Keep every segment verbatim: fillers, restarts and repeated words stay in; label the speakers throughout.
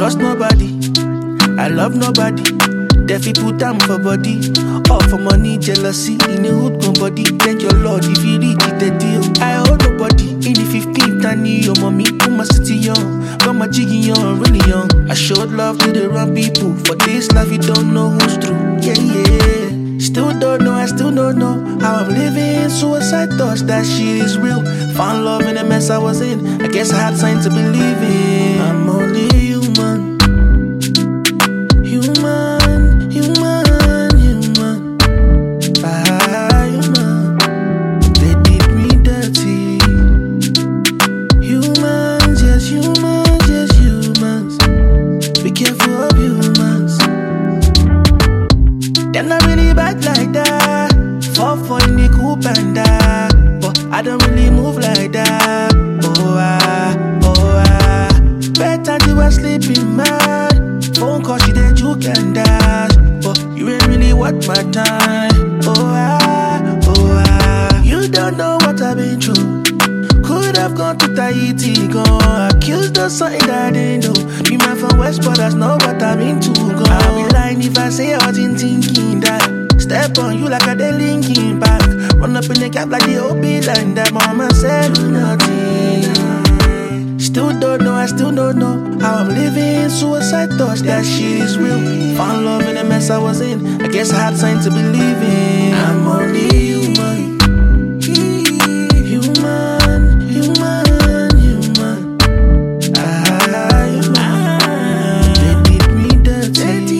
Speaker 1: trust nobody, I love nobody. If you put them for body, all for money, jealousy, in a hood nobody. Thank your Lord if you reach it, the deal. I owe nobody. In the fifteenth, I need your mommy, put my city young, got my jiggy young, really young. I showed love to the wrong people. For this life, you don't know who's true. Yeah, yeah. Still don't know, I still don't know how I'm living. Suicide thoughts, that shit is real. Found love in the mess I was in. I guess I had signs to believe in. I'm only human. Human. Human, human, ah, human. They did me dirty. Humans, yes, humans, yes, humans. Be careful of humans. They're not really bad like that. Fall for in the coupe and that. But I don't really move like that. Oh, ah, oh, ah. Better you were sleeping mad. Phone call, she did juke and dash. But you ain't really worth my time. Oh, ah, oh, ah. You don't know what I've been through. Could have gone to Tahiti, gone accused of something that I didn't do. Be man from West, but that's not what I've been to. Gone. I'll be lying if I say I wasn't thinking that. Step on you like a dead linking back. Run up in the gap like the O B and that mama said do nothing. Still don't know, I still don't know how I'm living. Suicide thoughts, that shit is real. Found love in the mess I was in. I guess I had signs to believe in. I'm only human. Human, human, human. Ah, human. They did me dirty.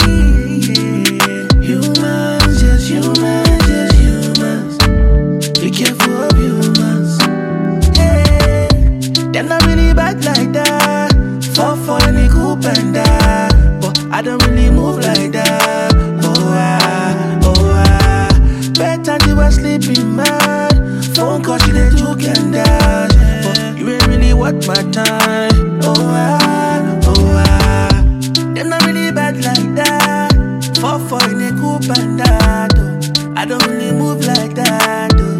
Speaker 1: Humans, yes, humans, yes, humans. Be careful of humans. They're not really bad like that. Fall for any coupe and that. But I don't really move like that. Oh, ah, oh, ah. Better you were sleeping mad. Phone call, she did juke and dash. But you ain't really worth my time. Oh, ah, oh, ah. They're not really bad like that. Fall for any coupe and that. Oh, I don't really move like that. Oh.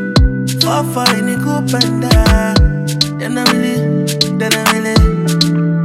Speaker 1: Fall for any coupe and that. Then I really, then I really